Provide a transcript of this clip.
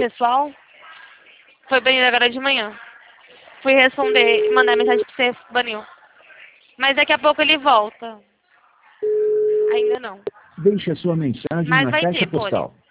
pessoal. Foi banido agora de manhã. Fui responder, mandar mensagem pra você, baniu. Mas daqui a pouco ele volta. Ainda não. Deixe a sua mensagem Mas na vai caixa ter, Poli. postal.